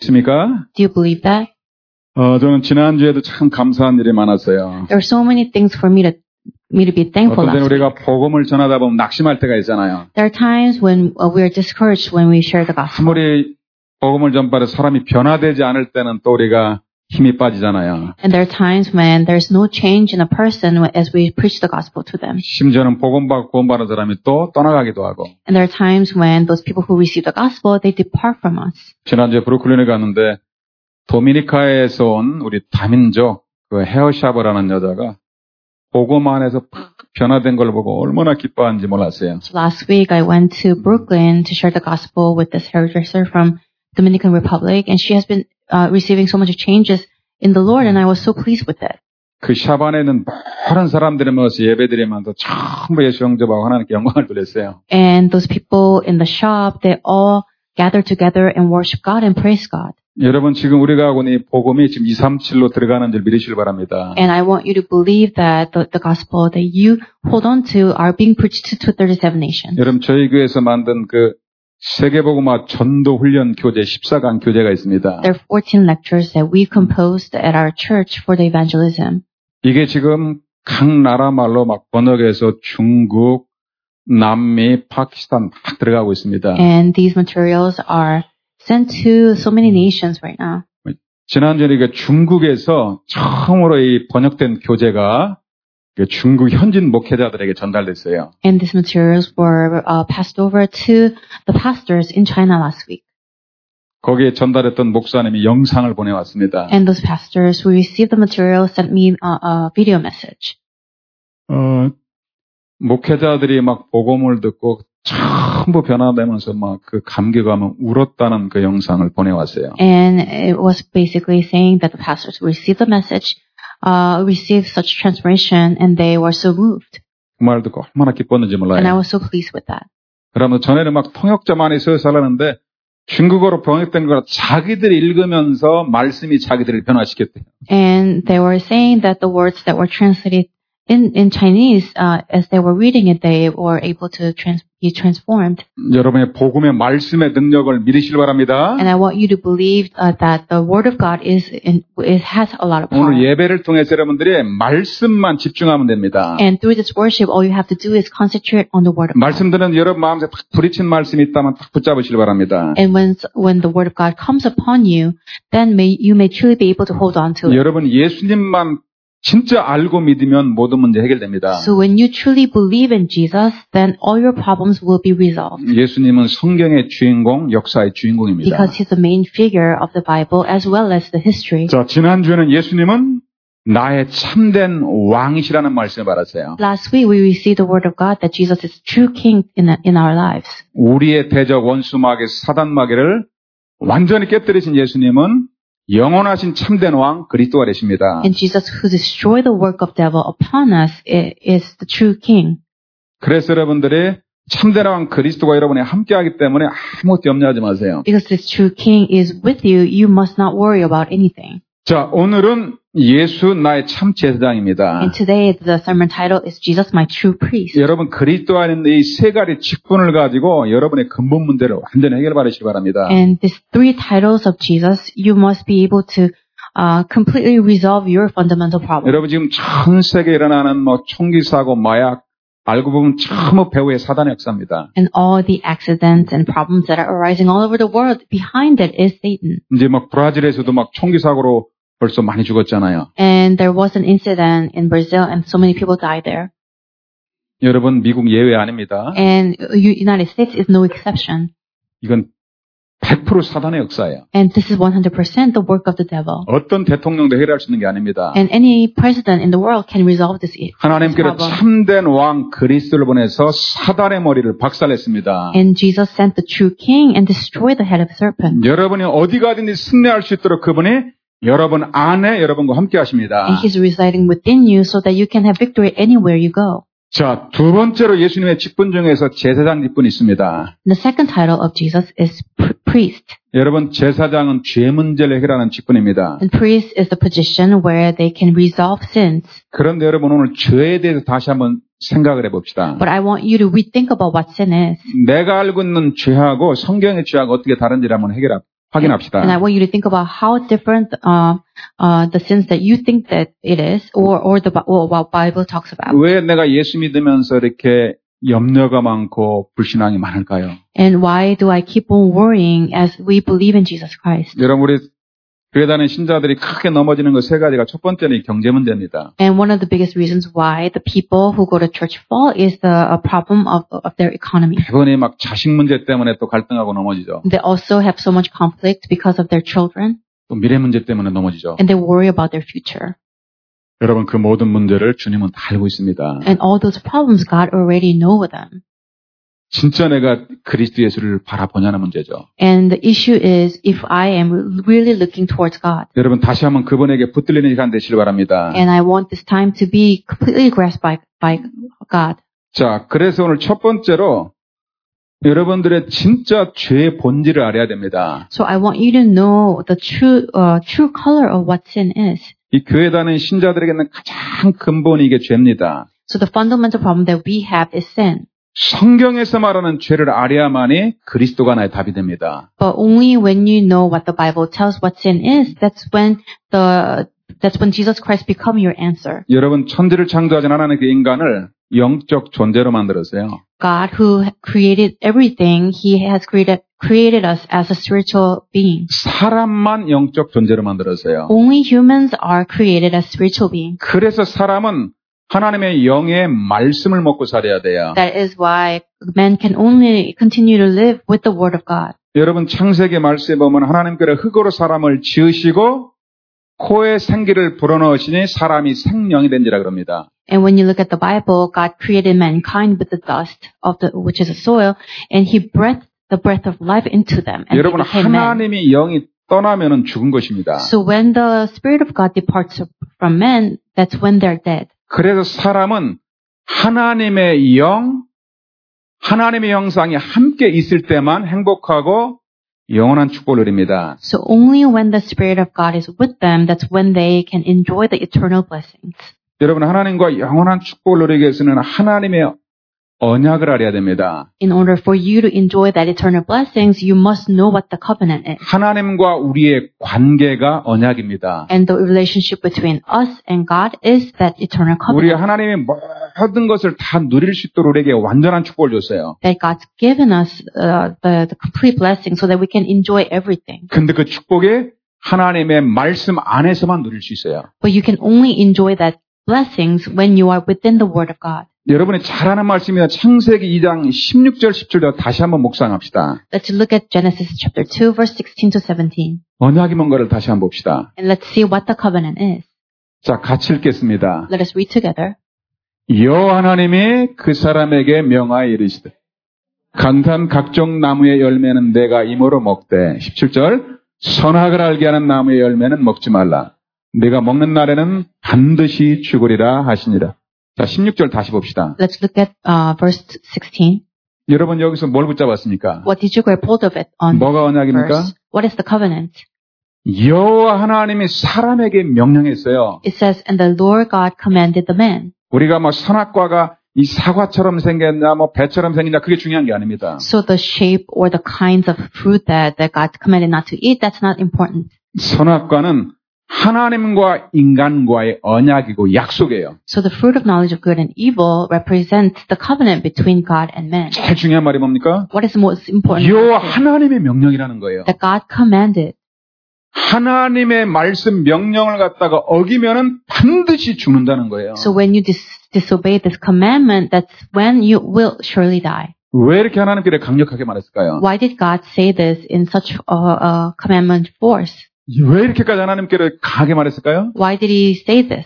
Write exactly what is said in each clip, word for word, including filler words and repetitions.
있습니까? Do you believe that? 어, 저는 지난주에도 참 감사한 일이 많았어요. There are so many things for me to me to be thankful 어떤 때는 last 우리가 week. 복음을 전하다 보면 낙심할 때가 있잖아요. There are times when uh, we are discouraged when we share the gospel. 아무리 복음을 전파해 사람이 변화되지 않을 때는 또 우리가 힘이 빠지잖아요. And there are times when there's no change in a person as we preach the gospel to them. 심지어는 복음 받고 구원받은 사람이 또 떠나가기도 하고. And there are times when those people who receive the gospel, they depart from us. 지난주에 브루클린에 갔는데 도미니카에서 온 우리 다민족 그 헤어샵을 여자가 복음 안에서 팍 변화된 걸 보고 얼마나 기뻐하는지 몰랐어요. So last week I went to Brooklyn to share the gospel with this hairdresser from Dominican Republic, and she has been uh, receiving so much changes in the Lord, and I was so pleased with it. 그 샵 안에는 많은 사람들이 모여서 예배드리면서 전부 예수 영접하고 하나님께 영광을 돌렸어요. And those people in the shop, they all gather together and worship God and praise God. 여러분 지금 우리가 하고 있는 이 복음이 지금 이백삼십칠로 들어가는 줄 믿으시길 바랍니다. And I want you to believe that the, the gospel that you hold on to are being preached to thirty-seven nations. 여러분 저희 교회에서 만든 그 세계복음화 전도 훈련 교재 십사 강 교재가 있습니다. There are fourteen lectures that we composed at our church for the evangelism. 이게 지금 각 나라 말로 막 번역해서 중국, 남미, 파키스탄 막 들어가고 있습니다. And these materials are sent to so many nations right now. 지난주에 우리가 중국에서 처음으로 이 번역된 교재가 중국 현진 목회자들에게 전달됐어요. And these materials were uh, passed over to the pastors in China last week. 거기에 전달했던 목사님이 영상을 보내왔습니다. And those pastors who received the material sent me a, a video message. 어, 목회자들이 막 복음을 듣고 전부 변화되면서 막 그 감격하면 울었다는 그 영상을 보내왔어요. And it was basically saying that the pastors who received the message uh, received such transformation, and they were so moved. 그 말 듣고 얼마나 기뻤는지 몰라요. And I was so pleased with that. 그러면 전에는 막 통역자만이 써서 하려는데 중국어로 번역된 걸 자기들이 읽으면서 말씀이 자기들을 변화시켰대요. And they were saying that the words that were translated in, in Chinese, uh, as they were reading it, they were able to trans- be transformed. 여러분의 복음의 말씀의 능력을 믿으시길 바랍니다. And I want you to believe uh, that the Word of God is in, it has a lot of power. 오늘 예배를 통해서 여러분들이 말씀만 집중하면 됩니다. And through this worship, all you have to do is concentrate on the Word of God. 말씀들은 여러분 마음에 딱 부딪힌 말씀이 있다면 딱 붙잡으시길 바랍니다. And when when the Word of God comes upon you, then may you may truly be able to hold on to it. 여러분 예수님만 진짜 알고 믿으면 모든 문제 해결됩니다. So when you truly believe in Jesus, then all your problems will be resolved. 예수님은 성경의 주인공, 역사의 주인공입니다. Because He's the main figure of the Bible as well as the history. 자, 지난주에는 예수님은 나의 참된 왕이시라는 말씀을 받았어요. Last week we received the word of God that Jesus is true King in in our lives. 우리의 대적 원수 마귀 사단 마귀를 완전히 깨뜨리신 예수님은 영원하신 참된 왕 그리스도가 되십니다. And Jesus who destroyed the work of devil upon us is the true King. 그래서 여러분들이 참된 왕 그리스도가 여러분이 함께하기 때문에 아무것도 염려하지 마세요. Because this true King is with you, you must not worry about anything. 자, 오늘은 예수 나의 참 제사장입니다. And today the sermon title is Jesus my true priest. 여러분 그리스도 안에 있는 이 세 가지 직분을 가지고 여러분의 근본 문제를 완전히 해결받으시기 바랍니다. And these three titles of Jesus, you must be able to uh, completely resolve your fundamental problem. 여러분 지금 전 세계에 일어나는 뭐 총기 사고, 마약 알고 보면 전부 배후의 사단의 역사입니다. And all the accidents and problems that are arising all over the world, behind it is Satan. 이제 막 브라질에서도 막 총기 사고로 벌써 많이 죽었잖아요. And there was an incident in Brazil and so many people died there. 여러분 미국 예외 아닙니다. And United States is no exception. 이건 백 퍼센트 사단의 역사예요. And this is one hundred percent the work of the devil. 어떤 대통령도 해결할 수 있는 게 아닙니다. And any president in the world can resolve this, this 하나님께서 problem. 참된 왕 그리스도를 보내서 사단의 머리를 박살냈습니다. And Jesus sent the true king and destroyed the head of the serpent. 여러분이 어디 가든지 승리할 수 있도록 그분이 여러분 안에 여러분과 함께 하십니다. And He's residing within you so that you can have victory anywhere you go. 자, 두 번째로 예수님의 직분 중에서 제사장 직분이 있습니다. The second title of Jesus is priest. 여러분, 제사장은 죄 문제를 해결하는 직분입니다. And priest is the position where they can resolve sins. 그런데 여러분 오늘 죄에 대해서 다시 한번 생각을 해봅시다. But I want you to rethink about what sin is. 내가 알고 있는 죄하고 성경의 죄하고 어떻게 다른지를 한번 해결합 확인합시다. And I want you to think about how different uh, uh, the sins that you think that it is, or or the or what Bible talks about. 왜 내가 예수 믿으면서 이렇게 염려가 많고 불신앙이 많을까요? And why do I keep on worrying as we believe in Jesus Christ? 여러분 우리 교회 다니는 신자들이 크게 넘어지는 것 세 가지가 첫 번째는 경제 문제입니다. And one of the biggest reasons why the people who go to church fall is the a problem of of their economy. 대부분이 막 자식 문제 때문에 또 갈등하고 넘어지죠. They also have so much conflict because of their children, 또 미래 문제 때문에 넘어지죠. and they worry about their future. 여러분 그 모든 문제를 주님은 다 알고 있습니다. And all those problems, God already know them. 진짜 내가 그리스도 예수를 바라보냐는 문제죠. And the issue is if I am really looking towards God. 여러분 다시 한번 그분에게 붙들리는 시간 되시길 바랍니다. And I want this time to be completely grasped by, by God. 자, 그래서 오늘 첫 번째로 여러분들의 진짜 죄의 본질을 알아야 됩니다. So I want you to know the true, uh, true color of what sin is. 이 교회 다니는 신자들에게는 가장 근본이 이게 죄입니다. So the fundamental problem that we have is sin. 성경에서 말하는 죄를 알아야만이 그리스도가 나의 답이 됩니다. But only when you know what the Bible tells what sin is, that's when the that's when Jesus Christ become your answer. 여러분 천지를 창조하지 않은 그 인간을 영적 존재로 만들었어요. God who created everything, He has created created us as a spiritual being. 사람만 영적 존재로 만들었어요. Only humans are created as spiritual beings. 그래서 사람은 하나님의 영의 말씀을 먹고 살아야 돼요. That is why man can only continue to live with the Word of God. 여러분 창세기 말씀에 보면 하나님께서 흙으로 사람을 지으시고 코에 생기를 불어넣으시니 사람이 생명이 된지라 그럽니다. And when you look at the Bible, God created mankind with the dust of the which is the soil, and He breathed the breath of life into them, and 여러분 they became man. 하나님이 영이 떠나면은 죽은 것입니다. So when the Spirit of God departs from men, that's when they're dead. 그래서 사람은 하나님의 영, 하나님의 형상이 함께 있을 때만 행복하고 영원한 축복을 누립니다. So only when the Spirit of God is with them, that's when they can enjoy the eternal blessings. 여러분 하나님과 영원한 축복을 누리기 위해서는 하나님의 언약을 알아야 됩니다. In order for you to enjoy that eternal blessings, you must know what the covenant is. 하나님과 우리의 관계가 언약입니다. And the relationship between us and God is that eternal 우리 covenant. 하나님의 모든 것을 다 누릴 수 있도록 우리에게 완전한 축복을 줬어요. That God's given us uh, the, the complete blessing so that we can enjoy everything. 근데 그 축복이 하나님의 말씀 안에서만 누릴 수 있어요. But you can only enjoy that blessings when you are within the Word of God. 여러분이 잘 아는 말씀이나 창세기 이 장 십육 절 십 절 다시 한번 묵상합시다. Let's look at Genesis chapter two, verse sixteen to seventeen. 언약이 뭔가를 다시 한번 봅시다. And let's see what the covenant is. 자, 같이 읽겠습니다. Let us read together. 여호와 하나님이 그 사람에게 명하여 이르시되 강탄 각종 나무의 열매는 내가 임으로 먹되 십칠 절 선악을 알게 하는 나무의 열매는 먹지 말라. 내가 먹는 날에는 반드시 죽으리라 하시니라. 자, 십육 절 다시 봅시다. Let's look at uh, verse sixteen. 여러분 여기서 뭘 붙잡았습니까? What did you grab hold of it on 뭐가 언약입니까? verse? What is the covenant? 여호와 하나님이 사람에게 명령했어요. It says, and the Lord God commanded the man. 우리가 뭐 선악과가 이 사과처럼 생겼냐, 뭐 배처럼 생겼냐, 그게 중요한 게 아닙니다. So the shape or the kinds of fruit that, that God commanded not to eat, that's not important. 선악과는 하나님과 인간과의 언약이고 약속이에요. So the fruit of knowledge of good and evil represents the covenant between God and man. 제일 중요한 말이 뭡니까? What is the most important? 여호와 하나님의 명령이라는 거예요. That God commanded. 하나님의 말씀 명령을 갖다가 어기면은 반드시 죽는다는 거예요. So when you dis- disobey this commandment, that's when you will surely die. 왜 이렇게 하나님께 강력하게 말했을까요? Why did God say this in such a, a commandment force? 왜 이렇게까지 하나님께 강하게 말했을까요? Why did He say this?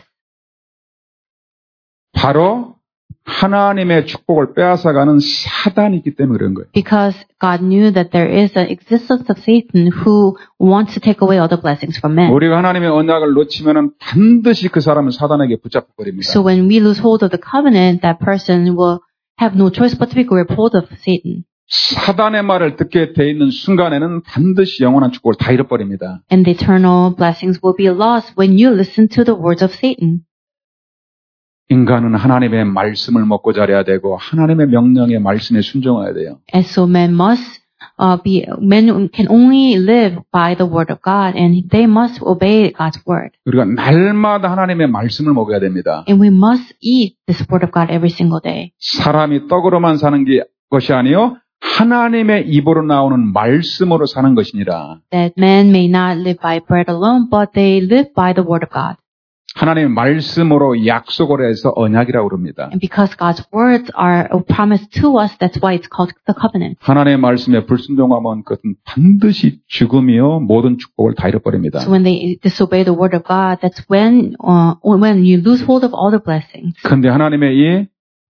바로 하나님의 축복을 빼앗아가는 사단이 있기 때문에 그런 거예요. Because God knew that there is an existence of Satan who wants to take away all the blessings from men. 우리가 하나님의 언약을 놓치면은 반드시 그 사람은 사단에게 붙잡혀 버립니다. So when we lose hold of the covenant, that person will have no choice but to be grab hold of Satan. 사단의 말을 듣게 돼 있는 순간에는 반드시 영원한 축복을 다 잃어버립니다. And the eternal blessings will be lost when you listen to the words of Satan. 인간은 하나님의 말씀을 먹고 자라야 되고 하나님의 명령의 말씀에 순종해야 돼요. And so man must uh, be men can only live by the word of God, and they must obey God's word. 우리가 날마다 하나님의 말씀을 먹어야 됩니다. And we must eat this word of God every single day. 사람이 떡으로만 사는 게 것이 아니요 하나님의 입으로 나오는 말씀으로 사는 것이니라. That men may not live by bread alone, but they live by the word of God. 하나님의 말씀으로 약속을 해서 언약이라고 그럽니다. And because God's words are promised to us, that's why it's called the covenant. 하나님의 말씀에 불순종하면 그것은 반드시 죽음이요 모든 축복을 다 잃어버립니다. So when they disobey the word of God, that's when uh, when you lose hold of all the blessings. 그런데 하나님의 이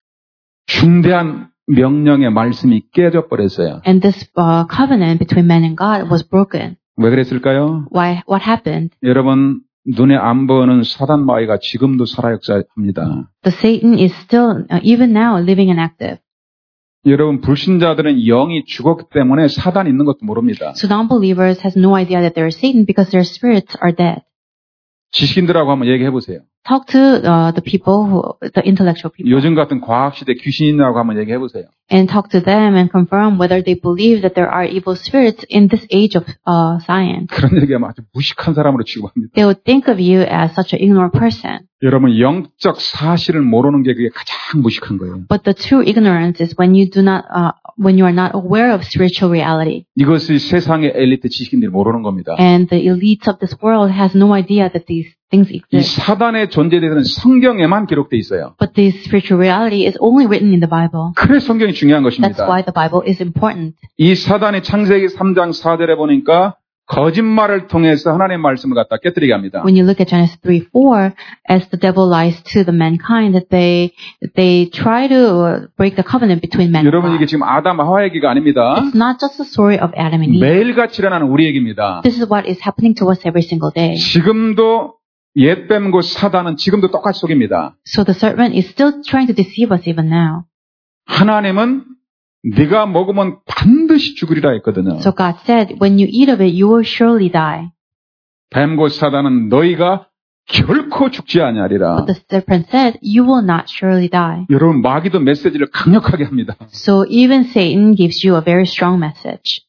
중대한 명령의 말씀이 깨져 버렸어요. And this uh, covenant between man and God was broken. 왜 그랬을까요? Why? What happened? 여러분 눈에 안 보이는 사단 마귀가 지금도 살아 역사합니다. The Satan is still, uh, even now, living and active. 여러분 불신자들은 영이 죽었기 때문에 사단이 있는 것도 모릅니다. So non-believers has no idea that there is Satan because their spirits are dead. 지식인들하고 한번 얘기해 보세요. Talk to uh, the people, who, the intellectual people, 요즘 같은 과학 시대 귀신이라고 한번 얘기해 보세요. and talk to them and confirm whether they believe that there are evil spirits in this age of uh, science. 그런 얘기하면 아주 무식한 사람으로 취급합니다. They would think of you as such an ignorant person. 여러분 영적 사실을 모르는 게 그게 가장 무식한 거예요. But the true ignorance is when you do not, uh, when you are not aware of spiritual reality. 이것이 세상의 엘리트 지식인들이 모르는 겁니다. And the elites of this world has no idea that these things 이 exist. 사단의 존재에 대해서는 성경에만 기록돼 있어요. But this spiritual reality is only written in the Bible. 그래서 성경이 중요한 That's 것입니다. why the Bible is important. 이 사단이 창세기 삼 장 사 절에 보니까 거짓말을 통해서 하나님의 말씀을 갖다 깨뜨리게 합니다. When you look at Genesis three four, as the devil lies to the mankind, that they that they try to break the covenant between man and 여러분 이게 God. 지금 아담 하와 얘기가 아닙니다. It's not just the story of Adam and Eve. 매일같이 일어나는 우리 얘기입니다. This is what is happening to us every single day. 지금도 옛뱀 곧 사단은 지금도 똑같이 속입니다. So the serpent is still trying to deceive us even now. 하나님은 네가 먹으면 반드시 죽으리라 했거든요. So God said, when you eat of it, you will surely die. 뱀 곧 사단은 너희가 결코 죽지 아니하리라. But the serpent said, you will not surely die. 여러분 마귀도 메시지를 강력하게 합니다. So even Satan gives you a very strong message.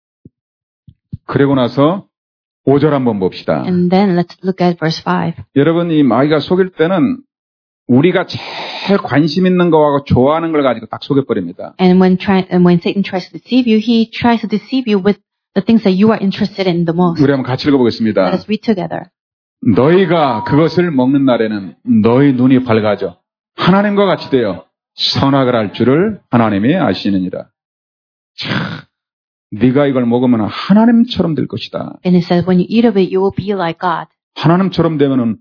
그리고 나서 오 절 한번 봅시다. And then let's look at verse five. 여러분 이 마귀가 속일 때는 우리가 제일 관심 있는 거하고 좋아하는 걸 가지고 딱 속여버립니다. And when try, and when Satan tries to deceive you, he tries to deceive you with the things that you are interested in the most. 우리 한번 같이 읽어보겠습니다. Let us read together. 너희가 그것을 먹는 날에는 너희 눈이 밝아져 하나님과 같이 되어 선악을 할 줄을 하나님이 아시느니라. 참, 네가 이걸 먹으면 하나님처럼 될 것이다. And it says, when you eat of it, you will be like God. 하나님처럼 되면은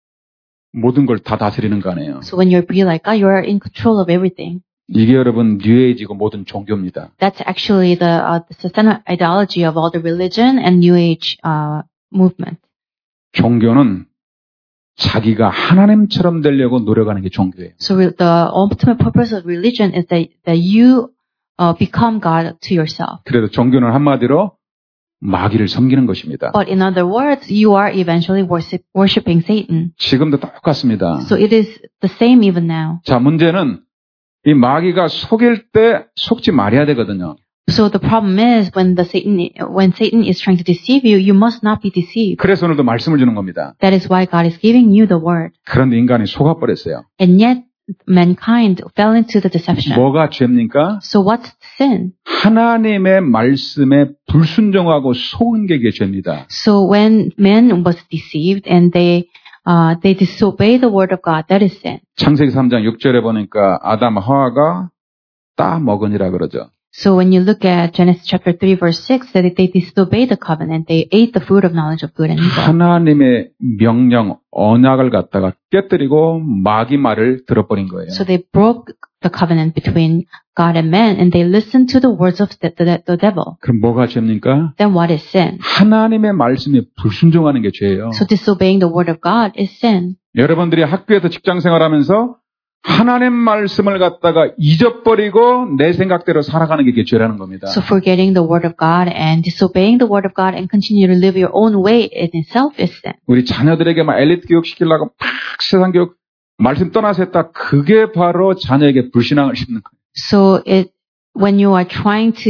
모든 걸 다 다스리는 거 아니에요. So when you be like God, you are in control of everything. 이게 여러분 뉴에이지고 모든 종교입니다. That's actually the, uh, the systemic ideology of all the religion and New Age uh, movement. 종교는 자기가 하나님처럼 되려고 노력하는 게 종교예요. So re- the ultimate purpose of religion is that, that you uh, become God to yourself. 그래도 종교는 한마디로 마귀를 섬기는 것입니다. But in other words, you are eventually worship, worshiping Satan. 지금도 똑같습니다. So it is the same even now. 자, 문제는 이 마귀가 속일 때 속지 말아야 되거든요. So the problem is when the Satan when Satan is trying to deceive you, you must not be deceived. 그래서 오늘도 말씀을 주는 겁니다. That is why God is giving you the word. 그런데 인간이 속아버렸어요. And yet mankind fell into the deception. 뭐가 죄입니까? So what's sin? 하나님의 말씀에 불순종하고 속은 게 죄입니다. So when man was deceived and they uh, they disobey the word of God, that is sin. 창세기 삼 장 육 절에 보니까 아담 하와가 따 먹으니라 그러죠. So when you look at Genesis chapter three verse six, that they disobeyed the covenant, they ate the fruit of knowledge of good and evil. 하나님의 명령, 언약을 갖다가 깨뜨리고 마귀 말을 들어버린 거예요. So they broke the covenant between God and man, and they listened to the words of the, the, the devil. 그럼 뭐가 죄입니까? Then what is sin? 하나님의 말씀에 불순종하는 게 죄예요. So disobeying the word of God is sin. 여러분들이 학교에서 직장 생활하면서 하나님 말씀을 갖다가 잊어버리고 내 생각대로 살아가는 게 죄라는 겁니다. So forgetting the word of God and disobeying the word of God and continue to live your own way in itself is sin. 우리 자녀들에게 막 엘리트 교육 시키려고 막 세상 교육 말씀 떠나서 했다. 그게 바로 자녀에게 불신앙을 심는 거예요. So it when you are trying to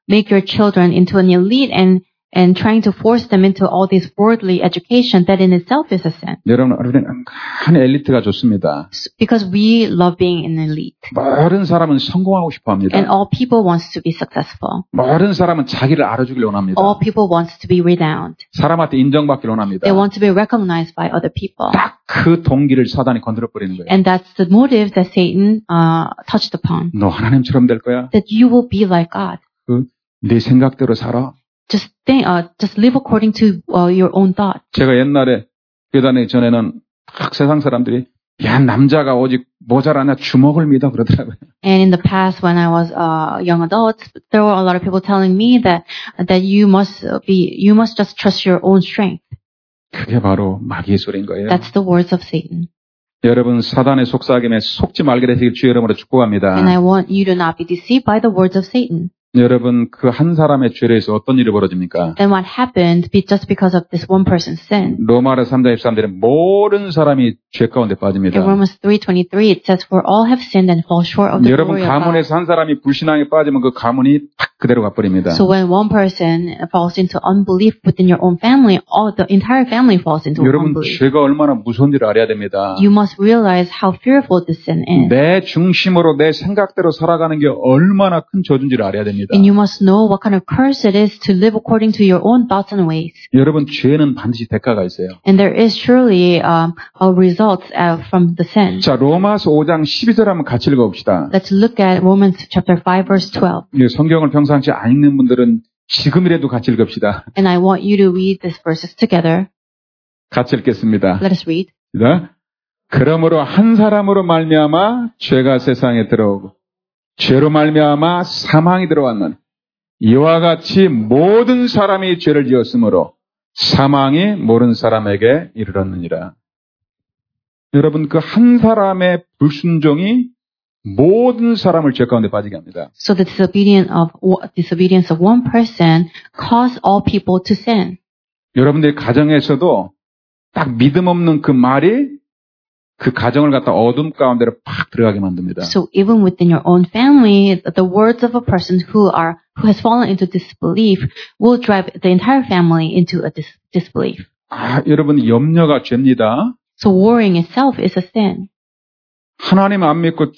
make your children into an elite and and trying to force them into all this worldly education, that in itself is a sin. 여러분, 우리는 한 엘리트가 좋습니다. Because we love being an elite. 모든 사람은 성공하고 싶어 합니다. And all people wants to be successful. 모든 사람은 자기를 알아주길 원합니다. All people wants to be renowned. 사람한테 인정받길 원합니다. They want to be recognized by other people. 딱 그 동기를 사단이 건드려버리는 거예요. And that's the motive that Satan uh, touched upon. 너 하나님처럼 될 거야. That you will be like God. 그, 네 생각대로 살아. Just think, uh, just live according to uh, your own thought. 제가 옛날에 교회 다니기 전에는 딱 세상 사람들이 야 남자가 오직 모자라냐 주먹을 믿어 그러더라고요. And in the past, when I was a uh, young adult, there were a lot of people telling me that that you must be, you must just trust your own strength. 그게 바로 마귀의 소리인 거예요. That's the words of Satan. 여러분 사단의 속삭임에 속지 말게 되시길 주의 이름으로 축복합니다. And I want you to not be deceived by the words of Satan. 여러분 그 한 사람의 죄로 해서 어떤 일이 벌어집니까? Then what happened just because of this one person's sin? 로마서 삼 장 이십삼 절에 모든 사람이 죄 가운데 빠집니다. In Romans three twenty-three it says, "For all have sinned and fall short of the 여러분 glory of God." 가문에서 한 사람이 불신앙에 빠지면 그 가문이 딱 그대로 가버립니다. So when one person falls into unbelief within your own family, all the entire family falls into 여러분 unbelief. 죄가 얼마나 무서운지를 알아야 됩니다. You must realize how fearful this sin is. 내 중심으로 내 생각대로 살아가는 게 얼마나 큰 저주인지를 알아야 됩니다. And you must know what kind of curse it is to live according to your own thoughts and ways. 여러분 죄는 반드시 대가가 있어요. And there is surely um, a result uh, from the sin. 자 로마서 오 장 십이 절 한번 같이 읽어봅시다. Let's look at Romans chapter five verse twelve. 성경을 평상시 안 읽는 분들은 지금이라도 같이 읽읍시다. And I want you to read these verses together. 같이 읽겠습니다. Let us read. 그러므로 한 사람으로 말미암아 죄가 세상에 들어오고 죄로 말미암아 사망이 들어왔나니 이와 같이 모든 사람이 죄를 지었으므로 사망이 모든 사람에게 이르렀느니라. 여러분 그 한 사람의 불순종이 모든 사람을 죄 가운데 빠지게 합니다. So the disobedience of disobedience of one person caused all people to sin. 여러분들의 가정에서도 딱 믿음 없는 그 말이 그 가정을 갖다 어둠 가운데로 팍 들어가게 만듭니다. So even within your own family, the words of a person who are who has fallen into disbelief will drive the entire family into a dis, disbelief. 아, 여러분 염려가 죄입니다. So worrying itself is a sin. 하나님 안 믿고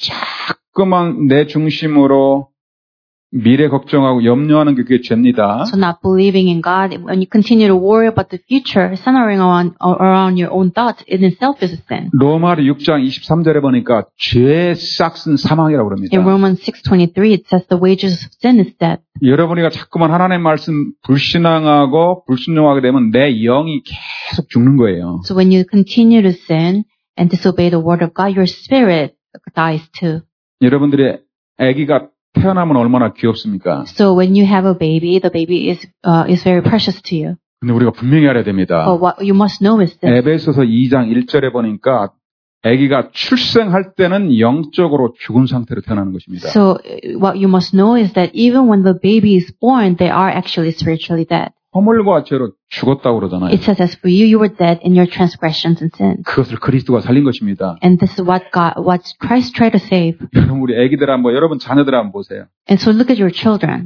자꾸만 내 중심으로 미래 걱정하고 염려하는 게 그게 죄입니다. So not believing in God, when you continue to worry about the future, centering around, around your own thoughts, in itself is a sin. 로마서 육 장 이십삼 절에 보니까 죄의 싹은 사망이라고 그럽니다. In Romans six twenty-three, it says the wages of sin is death. 여러분이가 자꾸만 하나님의 말씀 불신앙하고 불순종하게 되면 내 영이 계속 죽는 거예요. So when you continue to sin and disobey the word of God, your spirit dies too. 여러분들의 아기가 태어나면 얼마나 귀엽습니까? So when you have a baby, the baby is uh, is very precious to you. 근데 우리가 분명히 알아야 됩니다. But what you must know is this. 에베소서 이 장 일 절에 보니까 아기가 출생할 때는 영적으로 죽은 상태로 태어나는 것입니다. So what you must know is that even when the baby is born, they are actually spiritually dead. 허물과 죄로 죽었다고 그러잖아요. It says, as for you, you were dead in your transgressions and sins. 그것을 그리스도가 살린 것입니다. And this is what God, what Christ tried to save. 여러분 우리 아기들 한번 여러분 자녀들 한번 보세요. And so look at your children.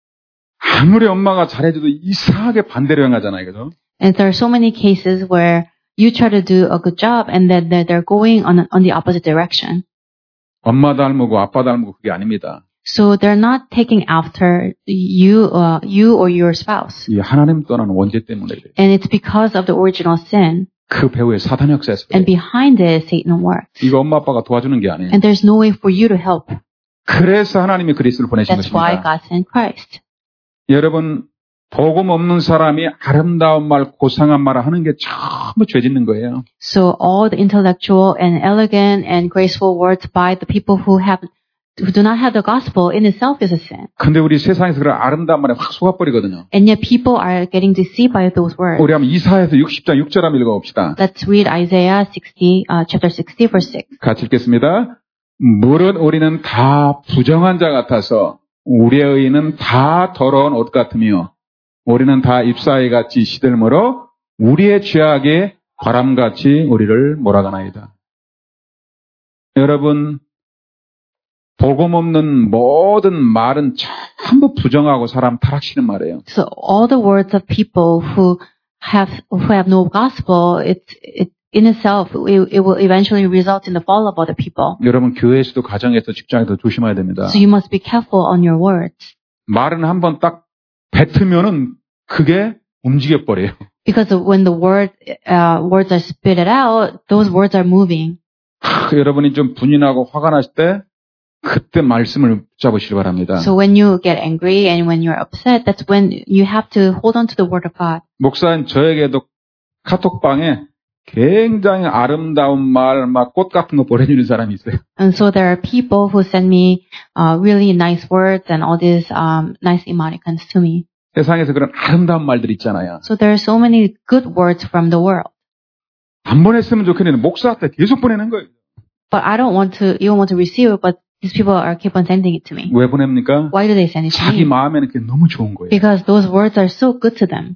아무리 엄마가 잘해줘도 이상하게 반대로 행하잖아요, 그죠? And there are so many cases where you try to do a good job and then they're going on on the opposite direction. 엄마 닮고 아빠 닮고 그게 아닙니다. So they're not taking after you, uh, you or your spouse. 이 하나님 떠난 원죄 때문에 그래요. And it's because of the original sin. 그 배후에 사탄 역사에서 And behind it, Satan works. 이거 엄마 아빠가 도와주는 게 아니에요. And there's no way for you to help. 그래서 하나님이 그리스도를 보내신 That's why 것입니다. God sent Christ. 여러분 복음 없는 사람이 아름다운 말, 고상한 말을 하는 게 전부 죄 짓는 거예요. So all the intellectual and elegant and graceful words by the people who have who do not have the gospel in itself is a sin. 근데 우리 세상에서 그런 아름다운 말에 확 속아버리거든요. And yet people are getting deceived by those words. 우리 한번 이사야서 육십 장 육 절 한번 읽어봅시다. Let's read Isaiah sixty, uh, chapter sixty, verse six. 같이 읽겠습니다. 물은 우리는 다 부정한 자 같아서 우리의 의는 다 더러운 옷 같으며 우리는 다 잎사귀 같이 시들므로 우리의 죄악이 바람같이 우리를 몰아가나이다. 여러분 복음 없는 모든 말은 전부 부정하고 사람 타락시키는 말이에요. So all the words of people who have who have no gospel, it's it in itself it, it will eventually result in the fall of other people. 여러분 교회에서도 가정에서 직장에서 조심해야 됩니다. So you must be careful on your words. 말은 한번 딱 뱉으면은 그게 움직여 버려요. Because when the word uh, words are spitted out, those words are moving. 하, 여러분이 좀 분이 나고 화가 나실 때 그때 말씀을 붙잡으시기 바랍니다. So when you get angry and when you're upset, that's when you have to hold on to the word of God. 목사님 저에게도 카톡방에 굉장히 아름다운 말, 막 꽃 같은 거 보내주는 사람이 있어요. And so there are people who send me uh, really nice words and all these um, nice emoticons to me. 세상에서 그런 아름다운 말들 있잖아요. So there are so many good words from the world. 안 보냈으면 좋겠는데 목사한테 계속 보내는 거예요. But I don't want to, you don't want to receive it, but these people are keep on sending it to me. 왜 보냅니까? Why do they send it to 자기 me? 마음에는 그게 너무 좋은 거예요. Because those words are so good to them.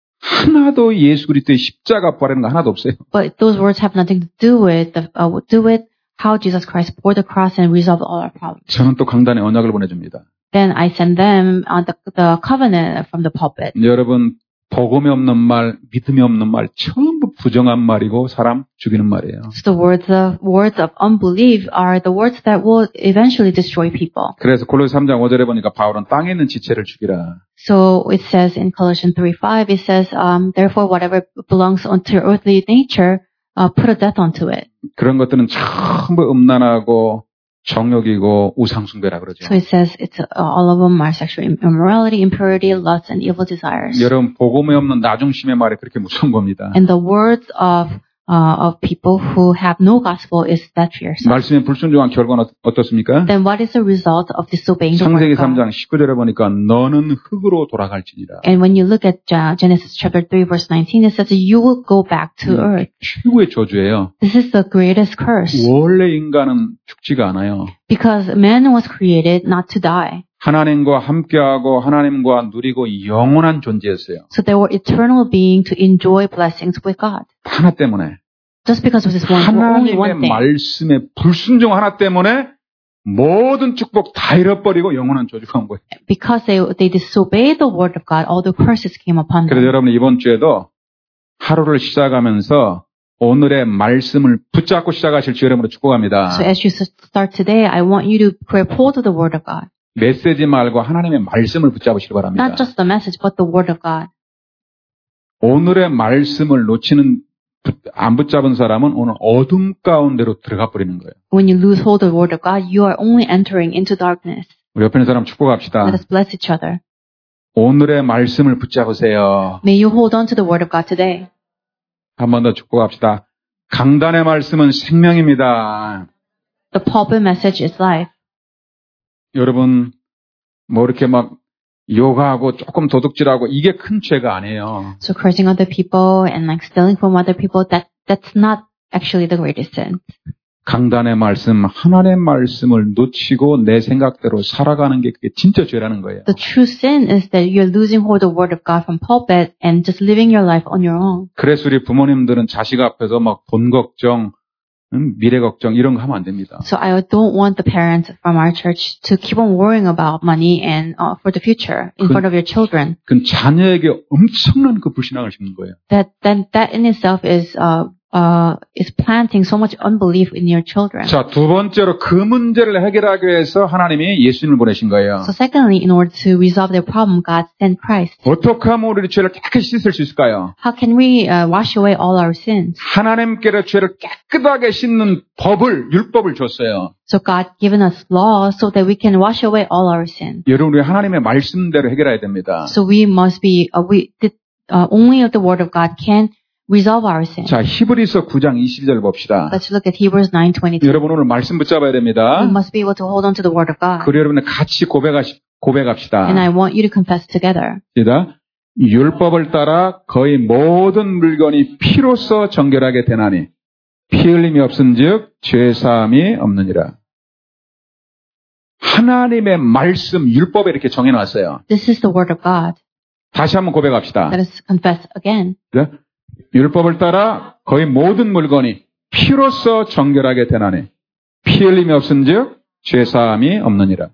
하나도 예수 그리스도의 십자가 바라는 거 하나도 없어요. But those words have nothing to do with the, uh, do with how Jesus Christ bore the cross and resolved all our problems. 저는 또 강단에 언약을 보내줍니다. Then I send them on the, the covenant from the pulpit. 여러분 복음이 없는 말, 믿음이 없는 말 전부 부정한 말이고 사람 죽이는 말이에요. So the words of words of unbelief are the words that will eventually destroy people. 그래서 골로새 삼 장 오 절에 보니까 바울은 땅에 있는 지체를 죽이라. So it says in Colossians three five, it says, um, therefore whatever belongs unto your earthly nature, uh, put a death unto it. 그런 것들은 전부 음란하고 정욕이고 우상숭배라 그러죠. So it says it's uh, all of them are sexual immorality, impurity, lust, and evil desires. 여러분 복음이 없는 나중심의 말이 그렇게 무서운 겁니다. And the words of uh, of people who have no gospel is that fearsome. 말씀에 불순종한 결과는 어떻습니까? Then what is the result of disobeying the word 창세기 of 삼 God? 장 십구 절에 보니까 너는 흙으로 돌아갈지니라. And when you look at uh, Genesis chapter three verse nineteen, it says that you will go back to earth. 최고의 저주예요. This is the greatest curse. 원래 인간은 죽지가 않아요. Because man was created not to die. 하나님과 함께하고 하나님과 누리고 영원한 존재였어요. So they were eternal being to enjoy blessings with God. 하나 때문에. Just because of this one, only 하나님의 one thing. 말씀에 불순종 하나 때문에 모든 축복 다 잃어버리고 영원한 저주가 온 거예요. Because they they disobeyed the word of God, all the curses came upon 그래서 them. 여러분 이번 주에도 하루를 시작하면서 오늘의 말씀을 붙잡고 시작하실 주 여러분으로 축복합니다. So as you start today, I want you to grab hold of the word of God. 메시지 말고 하나님의 말씀을 붙잡으시기 바랍니다. Not just the message, but the word of God. 오늘의 말씀을 놓치는 안 붙잡은 사람은 오늘 어둠 가운데로 들어가 버리는 거예요. When you lose hold of the word of God, you are only entering into darkness. 우리 옆에 있는 사람 축복합시다. Let us bless each other. 오늘의 말씀을 붙잡으세요. May you hold on to the word of God today. 한 번 더 축복합시다. 강단의 말씀은 생명입니다. The pulpit message is life. 여러분 뭐 이렇게 막 욕하고 조금 도둑질하고 이게 큰 죄가 아니에요. So cursing other people and like stealing from other people, that that's not actually the greatest sin. 강단의 말씀, 하나님의 말씀을 놓치고 내 생각대로 살아가는 게 그게 진짜 죄라는 거예요. The true sin is that you're losing hold of the word of God from pulpit and just living your life on your own. 그래서 우리 부모님들은 자식 앞에서 막 돈 걱정, 음, 미래 걱정 이런 거 하면 안 됩니다. So I don't want the parents from our church to keep on worrying about money and uh, for the future in 그, front of your children. 그건 자녀에게 엄청난 그 불신앙을 심는 거예요. That that that in itself is uh uh is planting so much unbelief in your children. 자, 두 번째로 그 문제를 해결하기 위해서 하나님이 예수님을 보내신 거예요. So secondly, in order to resolve their problem, God sent Christ. 어떻게 하면 우리 죄를 깨끗이 씻을 수 있을까요? How can we uh, wash away all our sins? 하나님께로 죄를 깨끗하게 씻는 법을, 율법을 줬어요. So God given us law so that we can wash away all our sins. 여러분, 우리 하나님의 말씀대로 해결해야 됩니다. So we must be uh, we the, uh, only the word of God can resolve our sins. 자, 히브리서 구 장 이십 절 봅시다. Let's look at Hebrews nine twenty-two. 여러분 오늘 말씀 붙잡아야 됩니다. We must be able to hold on to the word of God. 그리고 여러분 같이 고백하시, 고백합시다. And I want you to confess together. 시작. 율법을 따라 거의 모든 물건이 피로써 정결하게 되나니 피 흘림이 없은즉 죄 사함이 없느니라. 하나님의 말씀 율법에 이렇게 정해놨어요. This is the word of God. 다시 한번 고백합시다. Let us confess again. 율법을 따라 거의 모든 물건이 피로써 정결하게 되나니 피 흘림이 없은즉 죄사함이 없느니라.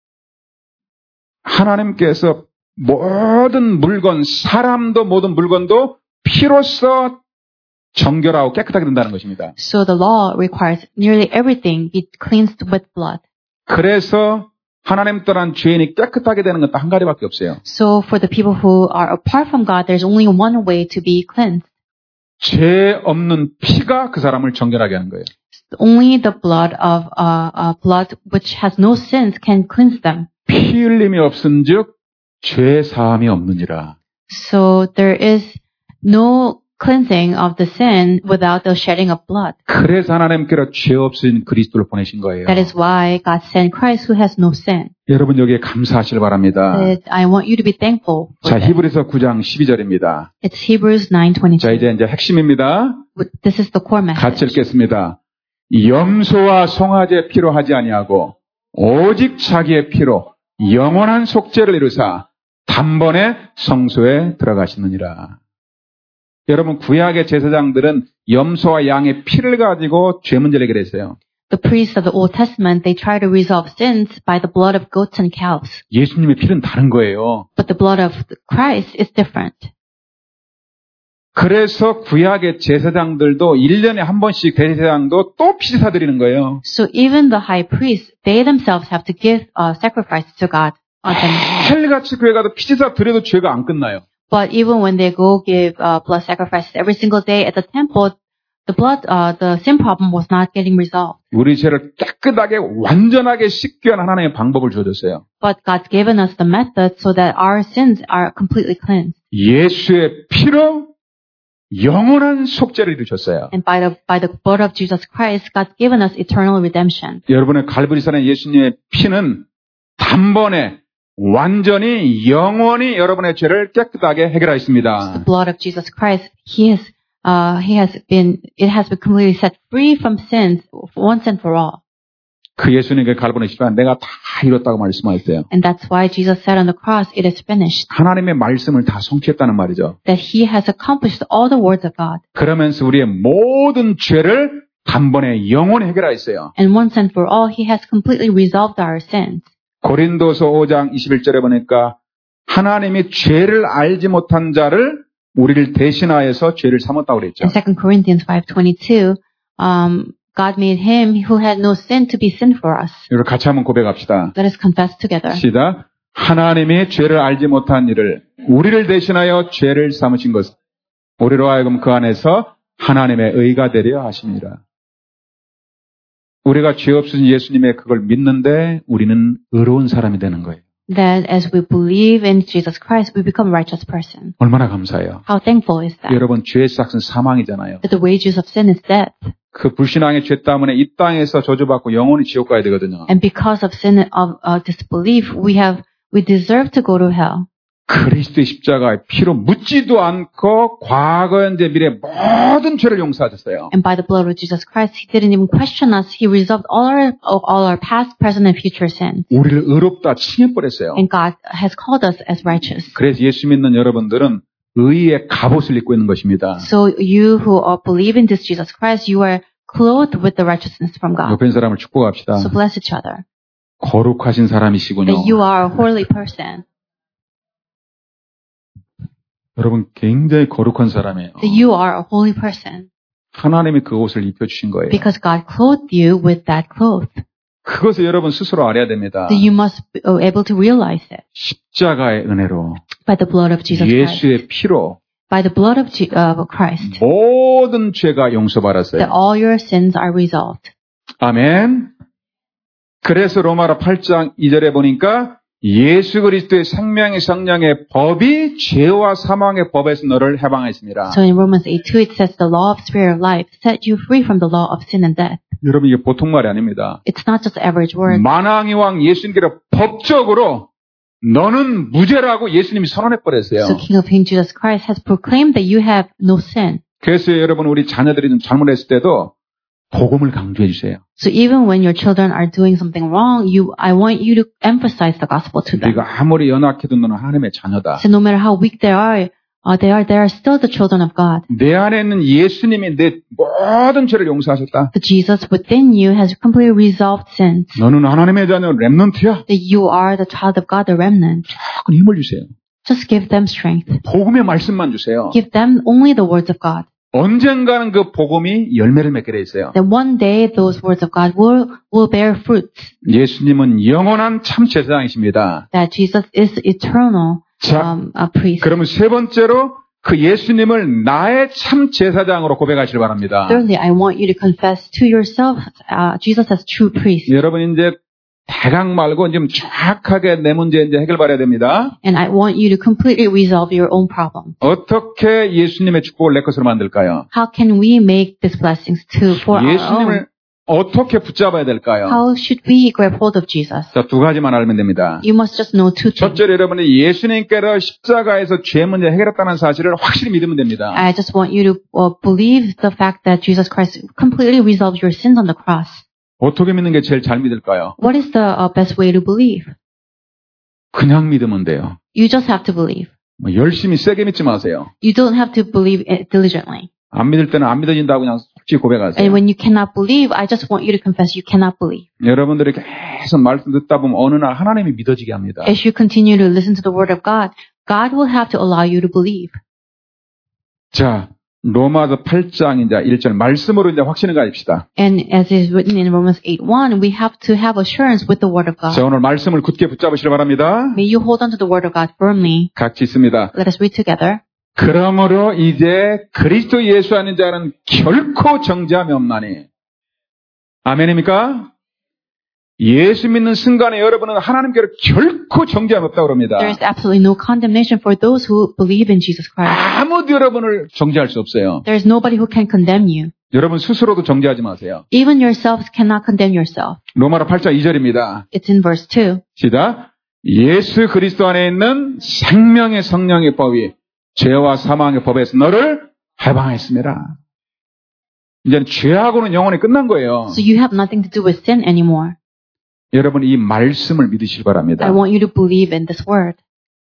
하나님께서 모든 물건, 사람도 모든 물건도 피로써 정결하고 깨끗하게 된다는 것입니다. So the law requires nearly everything be cleansed with blood. 그래서 하나님 떠난 죄인이 깨끗하게 되는 건 딱 한 가지밖에 없어요. So for the people who are apart from God, there's only one way to be cleansed. 죄 없는 피가 그 사람을 정결하게 하는 거예요. Only the blood of uh, uh, blood which has no sins can cleanse them. 피 흘림이 없은즉 죄 사함이 없느니라. So there is no cleansing of the sin without the shedding of blood. 그래서 하나님께로 죄 없으신 그리스도를 보내신 거예요. That is why God sent Christ who has no sin. 여러분 여기에 감사하시길 바랍니다. That I want you to be thankful for 자, that. 히브리서 구 장 십이 절입니다. It's Hebrews nine 자, twenty-two. 이제 이제 핵심입니다. This is the core 같이 message. 읽겠습니다. 염소와 송아지의 피로 하지 아니하고 오직 자기의 피로 영원한 속죄를 이루사 단번에 성소에 들어가시느니라. 여러분 구약의 제사장들은 염소와 양의 피를 가지고 죄 문제를 해결했어요. The priests of the Old Testament, they try to resolve sins by the blood of goats and cows. 예수님의 피는 다른 거예요. But the blood of Christ is different. 그래서 구약의 제사장들도 일 년에 한 번씩 대제사장도 또 피제사 드리는 거예요. So even the high priests, they themselves have to give uh, sacrifices to God. on them. 헬같이 교회 가도 피제사 드려도 죄가 안 끝나요. But even when they go give uh, blood sacrifices every single day at the temple, the blood, uh, the sin problem was not getting resolved. 우리 죄를 깨끗하게 완전하게 씻기 위한 하나님의 방법을 주어줬어요. But God's given us the method so that our sins are completely cleansed. 예수의 피로 영원한 속죄를 이루셨어요. And by the by the blood of Jesus Christ, God's given us eternal redemption. 여러분의 갈보리산의 예수님의 피는 단번에 완전히 영원히 여러분의 죄를 깨끗하게 해결하였습니다. The blood of Jesus Christ, He has uh, He has been it has been completely set free from sins once and for all. 그 예수님께 갈보리 시간 내가 다 이뤘다고 말씀하셨어요. And that's why Jesus said on the cross, it is finished. 하나님의 말씀을 다 성취했다는 말이죠. That He has accomplished all the words of God. 그러면서 우리의 모든 죄를 단번에 영원히 해결하였어요. And once and for all, He has completely resolved our sins. 고린도서 오 장 이십일 절에 보니까 하나님이 죄를 알지 못한 자를 우리를 대신하여서 죄를 삼았다고 그랬죠. In Second Corinthians five twenty-two, um, God made Him who had no sin to be sin for us. 이걸 같이 한번 고백합시다. Let us confess together. 시작. 하나님이 죄를 알지 못한 일을 우리를 대신하여 죄를 삼으신 것, 우리로 하여금 그 안에서 하나님의 의가 되려 하심이라. 우리가 죄 없으신 예수님의 그걸 믿는데 우리는 의로운 사람이 되는 거예요. That as we believe in Jesus Christ, we become a righteous person. 얼마나 감사해요. How thankful is that? 여러분 죄의 삭은 사망이잖아요. That the wages of sin is death. 그 불신앙의 죄 때문에 이 땅에서 저주받고 영원히 지옥 가야 되거든요. And because of sin of uh, disbelief, we have we deserve to go to hell. 그리스도의 십자가의 피로 묻지도 않고 과거, 현재, 미래 모든 죄를 용서하셨어요. And by the blood of Jesus Christ, He didn't even question us. He resolved all our all our past, present, and future sins. 우리를 의롭다 칭해버렸어요. And God has called us as righteous. 그래서 예수 믿는 여러분들은 의의 갑옷을 입고 있는 것입니다. So you who are believe in this Jesus Christ, you are clothed with the righteousness from God. 옆에 있는 사람을 축복합시다. So bless each other. 거룩하신 사람이시군요. That you are a holy person. 여러분 굉장히 거룩한 사람이에요. That you are a holy person. 하나님이 그 옷을 입혀주신 거예요. Because God clothed you with that cloth. 그것을 여러분 스스로 알아야 됩니다. So you must be able to realize it. 십자가의 은혜로 By the blood of Jesus Christ. 예수의 피로 By the blood of, G- of Christ. 모든 죄가 용서받았어요. That all your sins are resolved. 아멘. 그래서 로마서 팔 장 이 절에 보니까 예수 그리스도의 생명의 성령의 법이 죄와 사망의 법에서 너를 해방했습니다. So in Romans eight two it says the law of spirit of life set you free from the law of sin and death. 여러분 이게 보통 말이 아닙니다. It's not just average word. 만왕의 왕 예수님께로 법적으로 너는 무죄라고 예수님이 선언해 버렸어요. So King of Kings Jesus Christ has proclaimed that you have no sin. 그래서 여러분 우리 자녀들이 좀 잘못했을 때도 복음을 강조해 주세요. So even when your children are doing something wrong, you I want you to emphasize the gospel to them. 네가 아무리 연약해도 너는 하나님의 자녀다. So no matter how weak they are, Uh, they are they are still the children of God. 내 안에 있는 예수님이 내 모든 죄를 용서하셨다. The Jesus within you has completely resolved sins. 너는 하나님의 자녀 렘넌트야. That you are the child of God, the remnant. 조금 힘을 주세요. Just give them strength. 복음의 말씀만 주세요. Give them only the words of God. 언젠가는 그 복음이 열매를 맺게 돼 있어요. That one day those words of God will will bear fruits. 예수님은 영원한 참 제사장이십니다. That Jesus is eternal 자, um, a priest. 그러면 세 번째로 그 예수님을 나의 참 제사장으로 고백하시길 바랍니다. Thirdly, I want you to confess to yourself uh, Jesus as true priest. 여러분 이제 대강 말고 좀 정확하게 내 문제 이제 해결받아야 됩니다. And I want you to completely resolve your own problem. 어떻게 예수님의 축복을 내 것으로 만들까요? How can we make these blessings to for our own? 예수님을 어떻게 붙잡아야 될까요? How should we grab hold of Jesus? 자, 두 가지만 알면 됩니다. You must just know two things. 첫째로 여러분이 예수님께로 십자가에서 죄 문제 해결했다는 사실을 확실히 믿으면 됩니다. I just want you to uh, believe the fact that Jesus Christ completely resolved your sins on the cross. 어떻게 믿는 게 제일 잘 믿을까요? What is the uh, best way to believe? 그냥 믿으면 돼요. You just have to believe. 뭐 열심히 세게 믿지 마세요. You don't have to believe it diligently. 안 믿을 때는 안 믿어진다고 그냥 솔직히 고백하세요. And when you cannot believe, I just want you to confess you cannot believe. 여러분들이 계속 말씀 듣다 보면 어느 날 하나님이 믿어지게 합니다. As you continue to listen to the word of God, God will have to allow you to believe. 자, 로마서 팔 장 이제 일 절 말씀으로 이제 확신을 가집시다. And as is written in Romans eight one, we have to have assurance with the word of God. 자, 오늘 말씀을 굳게 붙잡으시길 바랍니다. May you hold on to the word of God firmly. 같이 있습니다. Let us read together. 그러므로 이제 그리스도 예수 아닌 자는 결코 정죄함이 없나니. 아멘입니까? 예수 믿는 순간에 여러분은 하나님께로 결코 정죄함이 없다고 그럽니다. There is absolutely no condemnation for those who believe in Jesus Christ. 아무도 여러분을 정죄할 수 없어요. There is nobody who can condemn you. 여러분 스스로도 정죄하지 마세요. Even yourselves cannot condemn yourself. 로마서 팔 장 이 절입니다. It's in verse two. 시작. 예수 그리스도 안에 있는 생명의 성령의 법이 죄와 사망의 법에서 너를 해방했습니다. 이제는 죄하고는 영원히 끝난 거예요. So you have nothing to do with sin anymore. 여러분 이 말씀을 믿으시기 바랍니다. I want you to believe in this word.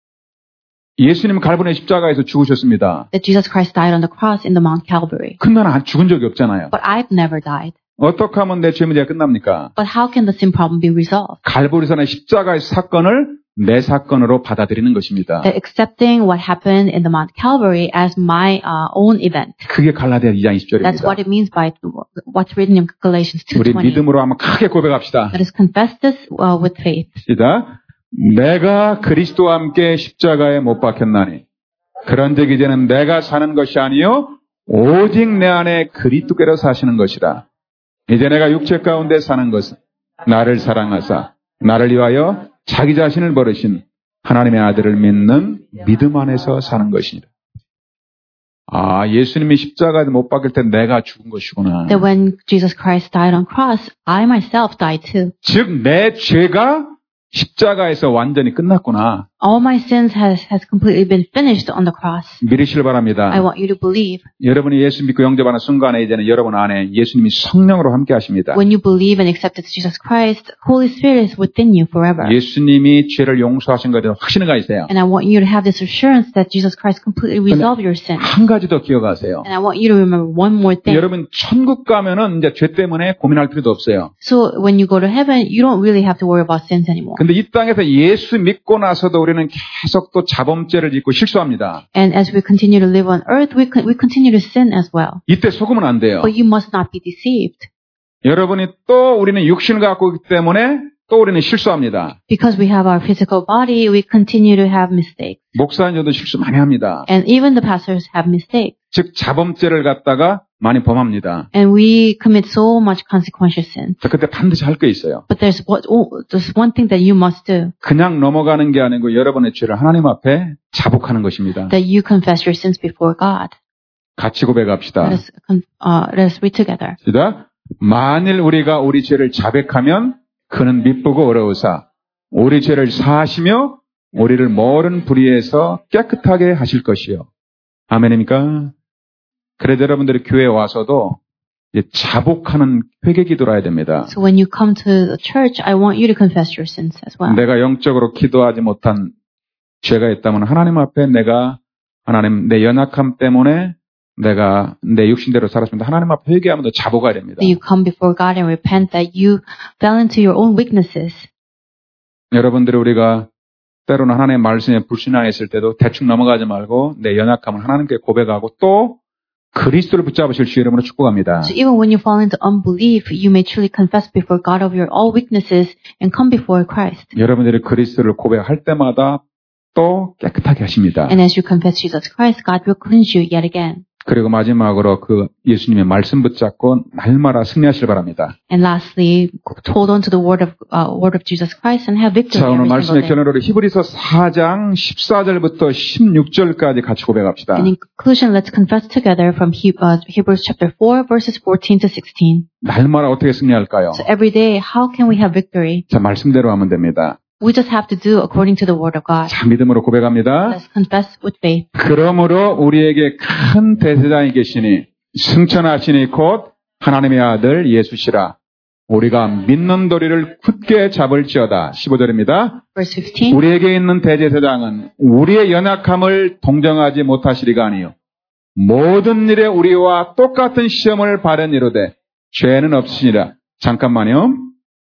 예수님은 갈보네 십자가에서 죽으셨습니다. That Jesus Christ died on the cross in the Mount Calvary. 근데 나는 죽은 적이 없잖아요. But I've never died. 어떻게 하면 내 죄 문제가 끝납니까? But how can the sin problem be resolved? 갈보리산의 십자가의 사건을 내 사건으로 받아들이는 것입니다. That accepting what happened in the Mount Calvary as my uh, own event. 그게 갈라디아 이 장 이십 절입니다. That's what it means by what's written in Galatians two 우리 twenty. 믿음으로 한번 크게 고백합시다. Let us confess this uh, with faith. 시작. 내가 그리스도와 함께 십자가에 못 박혔나니 그런즉 이제는 내가 사는 것이 아니요 오직 내 안에 그리스도께로 사시는 것이라. 이제 내가 육체 가운데 사는 것은 나를 사랑하사 나를 위하여 자기 자신을 버리신 하나님의 아들을 믿는 믿음 안에서 사는 것이니라. 아, 예수님이 십자가에 못 박힐 때 내가 죽은 것이구나. That when Jesus Christ died on cross, I myself died too. 즉, 내 죄가 십자가에서 완전히 끝났구나. All my sins has, has completely been finished on the cross. 믿으시길 바랍니다. I want you to believe. 여러분이 예수 믿고 영접하는 순간에 이제는 여러분 안에 예수님이 성령으로 함께 하십니다. When you believe and accept Jesus Christ, Holy Spirit is within you forever. 예수님이 죄를 용서하신 것에 대한 확신을 가지세요. And I want you to have this assurance that Jesus Christ completely resolved your sins. 한 가지 더 기억하세요. And I want you to remember one more thing. 여러분 천국 가면은 이제 죄 때문에 고민할 필요도 없어요. So when you go to heaven, you don't really have to worry about sins anymore. 근데 이 땅에서 예수 믿고 나서도 우리는 계속 또 자범죄를 짓고 실수합니다. And as we continue to live on earth, we we continue to sin as well. 이때 속으면 안 돼요. But you must not be deceived. 여러분이 또 우리는 육신을 갖고 있기 때문에 또 우리는 실수합니다. Because we have our physical body, we continue to have mistakes. 목사님도 실수 많이 합니다. And even the pastors have mistakes. 즉 자범죄를 갖다가 많이 범합니다. And we commit so much consequential sin. 그때 반드시 할 게 있어요. But there's what, oh, there's one thing that you must do. 그냥 넘어가는 게 아니고 여러분의 죄를 하나님 앞에 자복하는 것입니다. That you confess your sins before God. 같이 고백합시다. Let us, uh, let us read together. 시작. 만일 우리가 우리 죄를 자백하면 그는 미쁘고 어려우사 우리 죄를 사하시며 우리를 모든 불의에서 깨끗하게 하실 것이요. 아멘입니까? 그래도 여러분들이 교회에 와서도 이제 자복하는 회개 기도를 해야 됩니다. So when you come to the church, I want you to confess your sins as well. 내가 영적으로 기도하지 못한 죄가 있다면 하나님 앞에 내가 하나님 내 연약함 때문에 내가 내 육신대로 살았습니다. 하나님 앞에 회개하면서 자복해야 됩니다. That you come before God and repent that you fell into your own weaknesses. 여러분들이 우리가 때로는 하나님의 말씀에 불신앙했을 때도 대충 넘어가지 말고 내 연약함을 하나님께 고백하고 또 그리스도를 붙잡으실 주의 이름으로 축복합니다. So even when you fall into unbelief, you may truly confess before God of your all weaknesses and come before Christ. 여러분들이 그리스도를 고백할 때마다 또 깨끗하게 하십니다. And as you confess Jesus Christ, God will cleanse you yet again. 그리고 마지막으로 그 예수님의 말씀 붙잡고 날마다 승리하시길 바랍니다. And lastly, hold on to the word of uh, word of Jesus Christ and have victory 자, 오늘 every 말씀의 single day. 결론으로 히브리서 사 장 십사 절부터 십육 절까지 같이 고백합시다. And in conclusion, let's confess together from He- uh, Hebrews chapter four, verses fourteen to sixteen. 날마다 어떻게 승리할까요? So every day, how can we have victory? 자, 말씀대로 하면 됩니다. We just have to do according to the word of God. 자, 믿음으로 고백합니다. Let's confess with faith. 그러므로 우리에게 큰 대제사장이 계시니 승천하시니 곧 하나님의 아들 예수시라. 우리가 믿는 도리를 굳게 잡을지어다. 십오 절입니다. Verse fifteen. 우리에게 있는 대제사장은 우리의 연약함을 동정하지 못하시리가 아니요 모든 일에 우리와 똑같은 시험을 받은 이로되 죄는 없으시니라. 잠깐만요.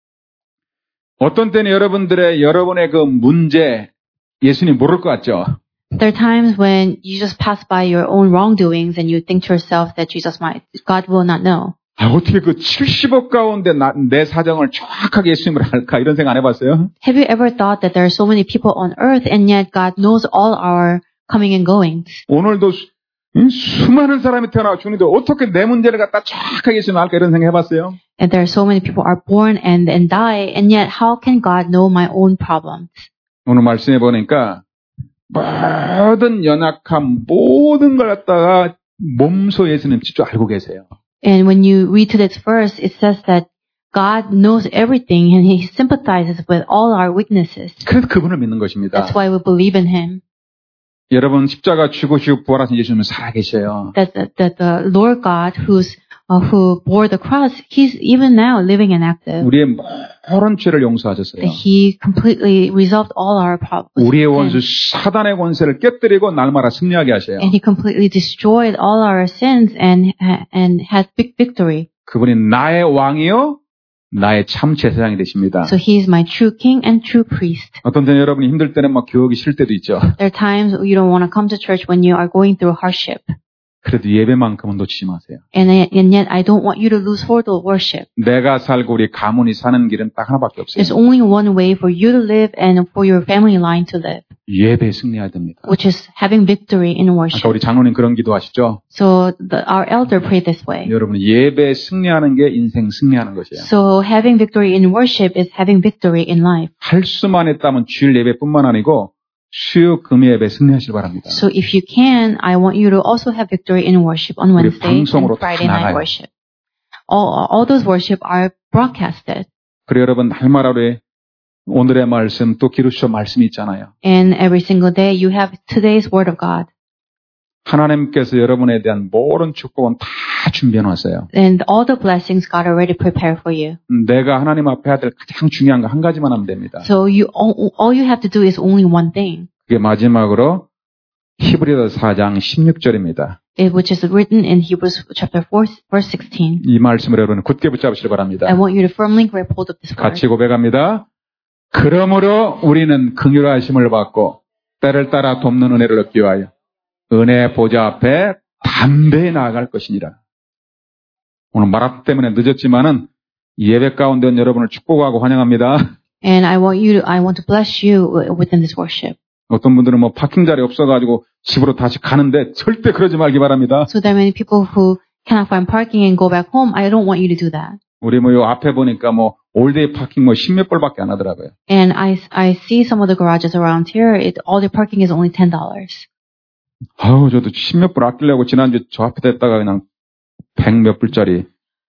어떤 때는 여러분들의 여러분의 그 문제 예수님 모를 것 같죠? There are times when you just pass by your own wrongdoings and you think to yourself that Jesus might, God will not know. 아, 어떻게 그 칠십억 가운데 나, 내 사정을 정확하게 예수님을 알까? 이런 생각 안 해봤어요? Have you ever thought that there are so many people on earth and yet God knows all our coming and goings? 오늘도 수, 음, 수많은 사람이 태어나 주는데 어떻게 내 문제를 갖다 정확하게 예수님 알까? 이런 생각 해봤어요? And there are so many people are born and, and die, and yet how can God know my own problems? 오늘 말씀해 보니까 모든 연약함, 모든 걸 갖다가 몸소 예수님 직접 알고 계세요. And when you read to this verse, it says that God knows everything and He sympathizes with all our weaknesses. 그래서 그분을 믿는 것입니다. That's why we believe in Him. 여러분 십자가 죽으시고 부활하신 예수님은 살아계셔요. That the, that the Lord God, who's uh, who bore the cross, He's even now living and active. 우리의 모든 죄를 용서하셨어요. That He completely resolved all our problems. 우리의 원수 사단의 권세를 깨뜨리고 날마다 승리하게 하셔요. And He completely destroyed all our sins and and had big victory. 그분이 나의 왕이요 나의 참 제사장이 되십니다. So He is my true King and true priest. 어떤 때는 여러분이 힘들 때는 막 교육이 싫을 때도 있죠. There are times you don't want to come to church when you are going through hardship. 그래도 예배만큼은 놓치지 마세요. And, I, and yet I don't want you to lose hold of worship. 내가 살고 우리 가문이 사는 길은 딱 하나밖에 없어요. There's only one way for you to live and for your family line to live, 예배에 승리해야 됩니다. which is having victory in 아까 worship. 우리 장로님 그런 기도하시죠? So the, our elder prayed this way. 여러분 예배에 승리하는 게 인생 승리하는 것이에요. So having victory in worship is having victory in life. 할 수만 있다면 주일 예배뿐만 아니고 수요 금요 예배 승리하시길 바랍니다. So if you can, I want you to also have victory in worship on 우리 Wednesday and 방송으로 다 Friday night 나가요. worship. All, all those worship are broadcasted. 그리고 여러분 날마다 우리 오늘의 말씀 또 기루쇼 말씀이 있잖아요. And every single day you have today's word of God. 하나님께서 여러분에 대한 모든 축복은 다 준비해 놨어요. And all the blessings God already prepared for you. 내가 하나님 앞에 해야 될 가장 중요한 거 한 가지만 하면 됩니다. So you all, all you have to do is only one thing, 그게 마지막으로 히브리서 사 장 십육 절입니다. which is written in Hebrews chapter four, verse sixteen. 이 말씀을 여러분 굳게 붙잡으시기 바랍니다. I want you to firmly grab hold of this word. 같이 고백합니다. 그러므로 우리는 긍휼하심을 받고 때를 따라 돕는 은혜를 얻기 위하여 은혜 보좌 앞에 담대히 나아갈 것이니라. 오늘 말합 때문에 늦었지만은 예배 가운데 온 여러분을 축복하고 환영합니다. And I want you to, I want to bless you within this worship. 어떤 분들은 뭐 파킹 자리 없어가지고 집으로 다시 가는데 절대 그러지 말기 바랍니다. So there are many people who cannot find parking and go back home. I don't want you to do that. 우리 뭐 요 앞에 보니까 뭐 올데이 파킹 뭐 십몇 불밖에 안 하더라고요. And I, I see some of the garages around here. It, all the parking is only ten dollars. 아우 저도 십몇 불 아끼려고 지난주 저 앞에 댔다가 그냥 백 몇 불짜리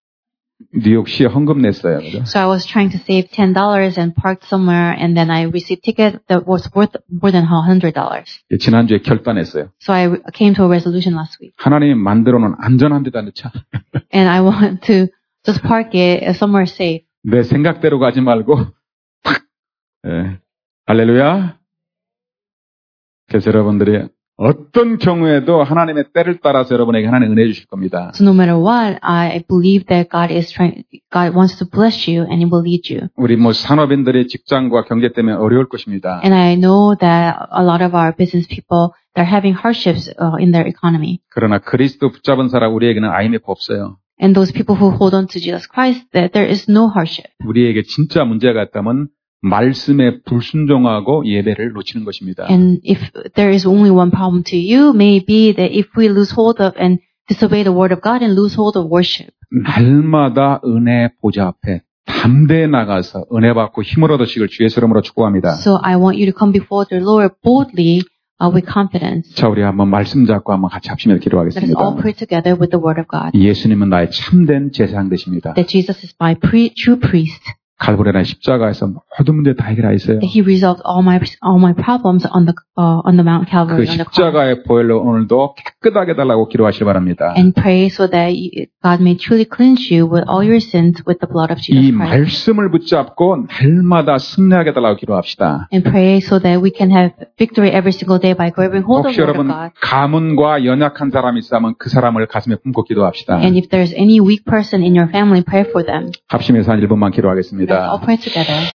뉴욕시에 헌금 냈어요. 그죠? So I was trying to save ten dollars and parked somewhere, and then I received ticket that was worth more than one hundred dollars. 지난주에 결단했어요. So I came to a resolution last week. 하나님이 만들어놓은 안전한 데다 넣자. And I want to just park it somewhere safe. 내 생각대로 가지 말고 탁. 예. 할렐루야. 그래서 여러분들이 어떤 경우에도 하나님의 때를 따라서 여러분에게 하나님 은혜 주실 겁니다. So no matter what, I believe that God is trying, God wants to bless you and He will lead you. 우리 뭐 산업인들이 직장과 경제 때문에 어려울 것입니다. And I know that a lot of our business people, they're having hardships uh, in their economy. 그러나 그리스도 붙잡은 사람 우리에게는 아이엠에프 없어요. And those people who hold on to Jesus Christ, that there is no hardship. 우리에게 진짜 문제가 있다면 말씀에 불순종하고 예배를 놓치는 것입니다. And if there is only one problem to you, may be that if we lose hold of and disobey the word of God and lose hold of worship. 날마다 은혜 보좌 앞에 담대히 나가서 은혜 받고 힘을 얻으시길 주의 이름으로 축복합니다. So I want you to come before the Lord boldly uh, with confidence. 자, 우리 한번 말씀 잡고 한번 같이 합심해서 Let us 기도하겠습니다. all pray together with the word of God. 예수님은 나의 참된 제사장 되십니다. That Jesus is my pre- true priest. 갈보리나 십자가에서 모든 문제 다 해결하였어요. That He resolved all my all my problems on the uh, on the Mount Calvary 그 on the cross. 십자가의 보혈로 오늘도 깨끗하게 달라고 기도하시기 바랍니다. And pray so that you, God may truly cleanse you with all your sins with the blood of Jesus 이 Christ. 말씀을 붙잡고 날마다 승리하게 달라고 기도합시다. And pray so that we can have victory every single day by grabbing hold of 혹시 the word of 여러분 God. 가문과 연약한 사람이 있다면 그 사람을 가슴에 품고 기도합시다. And if there's any weak person in your family, pray for them. 합심해서 한 일 분만 Let's all 기도하겠습니다. pray together.